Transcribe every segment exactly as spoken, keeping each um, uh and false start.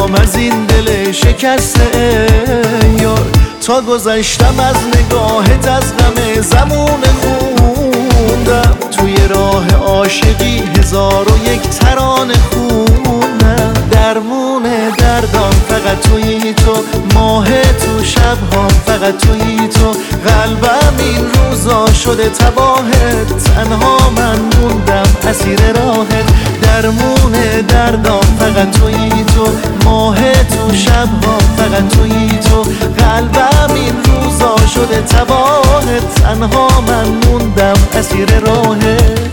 میخوام از این دل شکسته یار. تا گذشتم از نگاهت از غم زمون خوندم، توی راه عاشقی هزار و یک ترانه خوندم. درمون دردام فقط تویی تو، ماه تو شبها فقط تویی تو. قلبم این روزا شده تباهت، تنها من موندم اسیر راهت. درمون دردام فقط تویی تو، ماه تو شبها فقط تویی تو. قلبم این روزا شده تباهت، تنها من موندم اسیر راهت.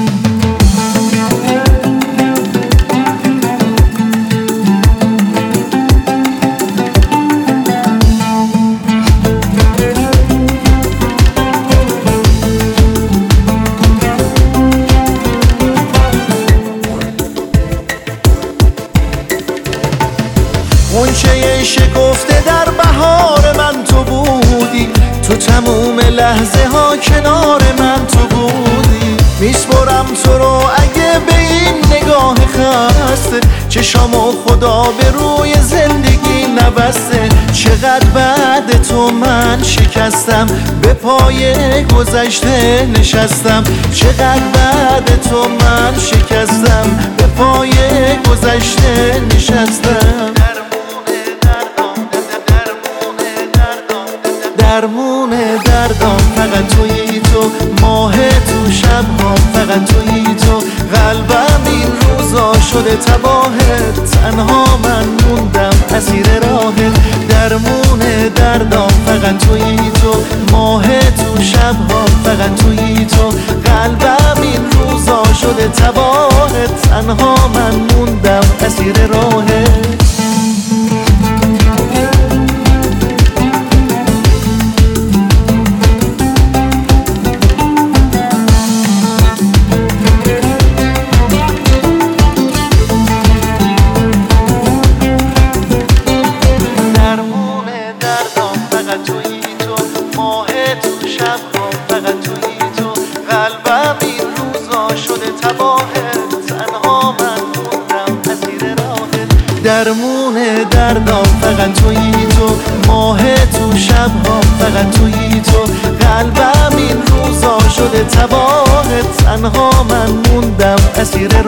غنچه شکفته در بهار من تو بودی، تو تموم لحظه ها کنار من تو بودی. میسپرم تو رو اگه به این نگاه خسته، چشامو خدا به روی زندگی نبسته. چقدر بعد تو من شکستم، به پای گذشته نشستم. چقدر بعد تو من شکستم، به پای گذشته نشستم. درمون دردام فقط تویی تو، ماه تو شبها فقط تویی تو. قلبم این روزا شده تباهت، تنها من موندم اسیر راهت. درمون دردام فقط تویی تو، ماه تو شبها فقط تویی تو. قلبم این روزا شده تباهت، تنها من موندم اسیر راهت. قلبم این روزا شده تباهت، تنها من موندم اسیر راهت. درمون دردام فقط تویی تو، ماه تو شبها فقط تویی تو. قلبم این روزا شده تباهت، تنها من موندم اسیر